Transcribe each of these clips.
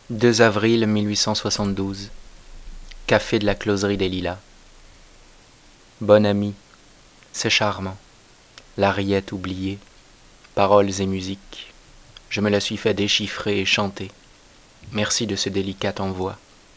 2 avril 1872. Café de la Closerie des Lilas. Bonne amie, c'est charmant. La rillette oubliée, paroles et musique. Je me la suis fait déchiffrer et chanter. Merci de ce délicat envoi.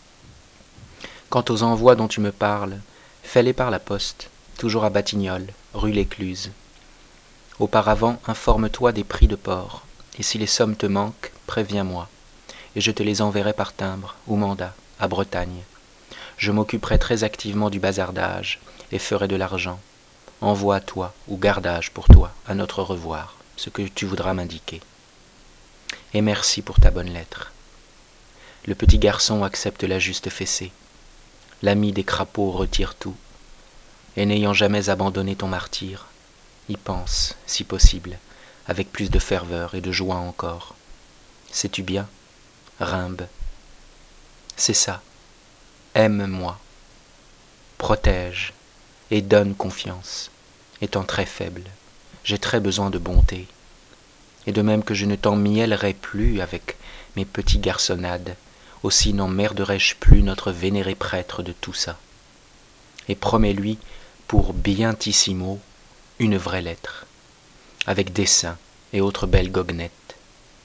Quant aux envois dont tu me parles, fais-les par la poste, toujours à Batignolles, rue l'Écluse. Auparavant, informe-toi des prix de port, et si les sommes te manquent, préviens-moi, et je te les enverrai par timbre ou mandat, à Bretagne. Je m'occuperai très activement du bazardage, et ferai de l'argent. Envoie à toi, ou gardage pour toi, à notre revoir, ce que tu voudras m'indiquer. Et merci pour ta bonne lettre. Le petit garçon accepte la juste fessée. L'ami des crapauds retire tout. Et n'ayant jamais abandonné ton martyre, y pense, si possible, avec plus de ferveur et de joie encore. Sais-tu bien, Rimbe? C'est ça. Aime-moi. Protège et donne confiance. Étant très faible, j'ai très besoin de bonté. Et de même que je ne t'en miellerai plus avec mes petits garçonnades, aussi n'emmerderai-je plus notre vénéré prêtre de tout ça. Et promets-lui, pour bientissimo, une vraie lettre, avec dessin et autres belles gognettes.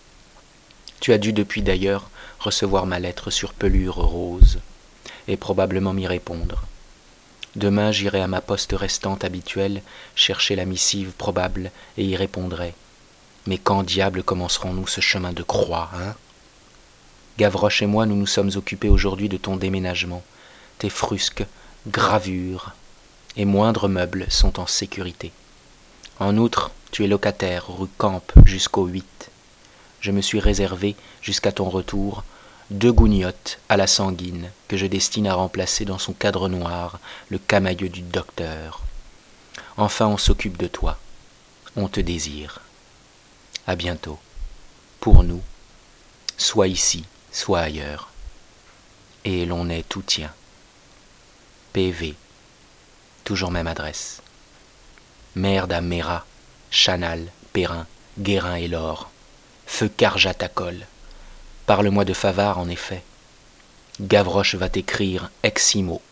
Tu as dû depuis d'ailleurs recevoir ma lettre sur pelure rose, et probablement m'y répondre. Demain j'irai à ma poste restante habituelle chercher la missive probable et y répondrai. Mais quand diable commencerons-nous ce chemin de croix, hein? Gavroche et moi nous nous sommes occupés aujourd'hui de ton déménagement. Tes frusques, gravures et moindres meubles sont en sécurité. En outre, tu es locataire rue Campe jusqu'au 8. Je me suis réservé, jusqu'à ton retour, 2 gougnottes à la sanguine que je destine à remplacer dans son cadre noir le camailleux du docteur. Enfin on s'occupe de toi. On te désire. À bientôt. Pour nous, soit ici, soit ailleurs. Et l'on est tout tien. PV. Toujours même adresse. Merde à Mérat, Chanal, Perrin, Guérin et Laure. Feu Carjatacol. Parle-moi de Favard en effet. Gavroche va t'écrire eximo.